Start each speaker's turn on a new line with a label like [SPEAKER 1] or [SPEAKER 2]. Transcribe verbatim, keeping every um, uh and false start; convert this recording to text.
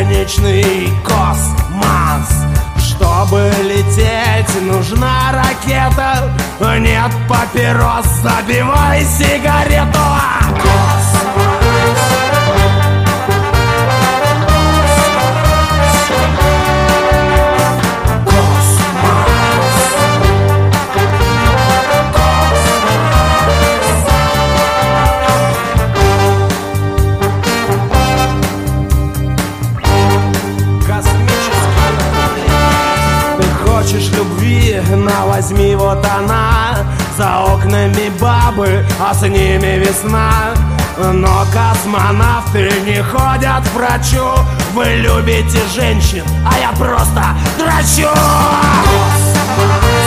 [SPEAKER 1] бесконечный космос. Чтобы лететь, нужна ракета. Нет папирос, забивай сигарету. Хочешь любви, на возьми, вот она. За окнами бабы, а с ними весна. Но космонавты не ходят к врачу. Вы любите женщин, а я просто дрочу.